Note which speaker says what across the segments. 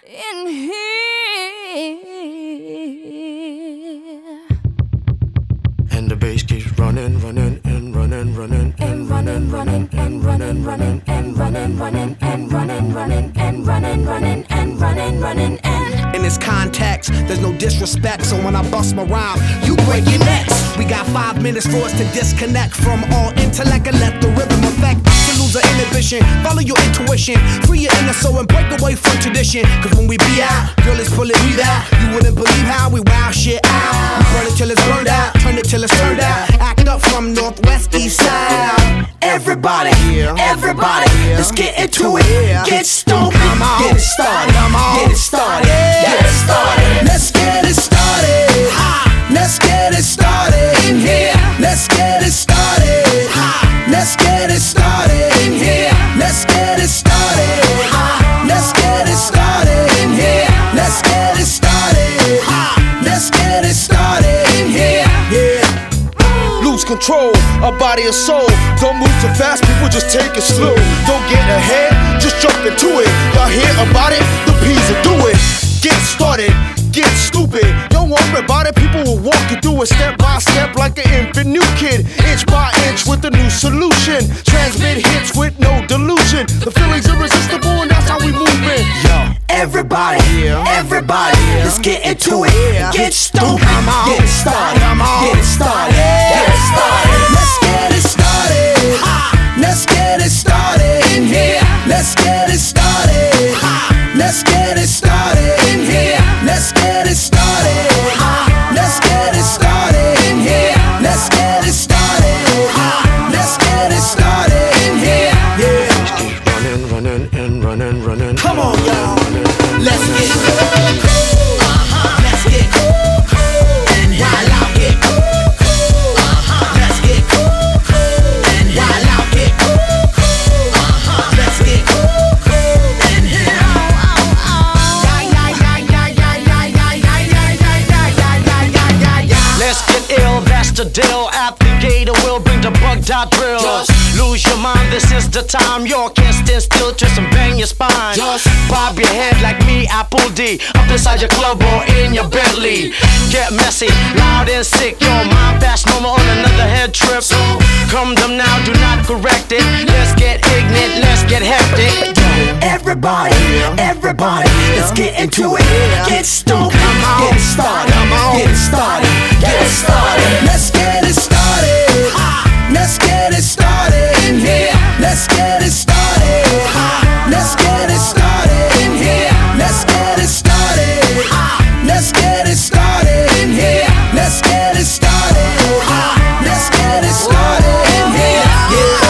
Speaker 1: in here.
Speaker 2: And the bass keeps running, running, and running, running, and running, running, and running, running, and running, running, and running, running, and running, running, and running, running, and
Speaker 3: in this context, there's no disrespect, so when I bust my rhyme, you break your necks. We got 5 minutes for us to disconnect from all intellect and let the rhythm affect. To lose the inhibition, follow your intuition, free your inner soul and break away from tradition. Cause when we be out, girl, it's pulling me out. You wouldn't believe how we wow shit out. We burn it till it's burned out, turn it till it's turned out. Act up from northwest, east side. Everybody, everybody, let's get into it. Get stoned, get it started, get it started, get it started. Let's get it started. Let's get it started in here. Let's get it started. Let's get it started in here. Let's get it started. Let's get it started in here. Let's get it started. Let's get it started in here. Yeah.
Speaker 4: Lose control of body and soul. Don't move too fast, people just take it slow. Don't get ahead, just jump into it. Y'all hear about it? The P's will do it. Get started, get stupid. Don't worry about it, people will walk you through it step by step like an infant new kid. Inch by inch with a new solution. Transmit hits with no delusion. The feeling's irresistible and that's how we move it.
Speaker 3: Yo, everybody, everybody, let's get into it. Get stupid, get it started, get it started, get it started. Let's get it started. Let's get it started in here. Let's get it started. Let's get it started in here. Let's get it started. Let's get it started in here. Let's get it started. Let's get it started in here. Yeah.
Speaker 2: Keep running, running, and running, running.
Speaker 3: Come on, y'all. Let's get cool. Let's get cool. And while I get cool. Let's get cool. And while I get cool. Let's get cool. And
Speaker 5: let's get ill, that's the deal. At the gate, we'll bring the bugged out drill. Just lose your mind, this is the time. You can't stand still, twist and bang your spine. Just bob your head like me, Apple D. Up inside your club or in your Bentley. Get messy, loud and sick. Your mind fast, no more on another head trip. So come them now, do not correct it. Let's get ignorant, let's get hectic.
Speaker 3: everybody, everybody, let's get into it. Get stoked, get it started, get it started, get it started. Let's get it started. Let's get it started in here. Let's get it started. Let's get it started in here. Let's get it started. Let's get it started in here. Let's get it started. Let's get it started in here. Yeah.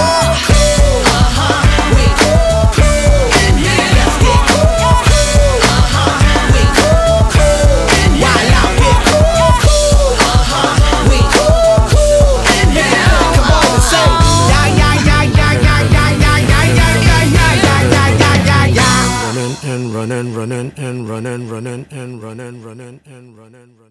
Speaker 2: Running and running and running and running and running and running.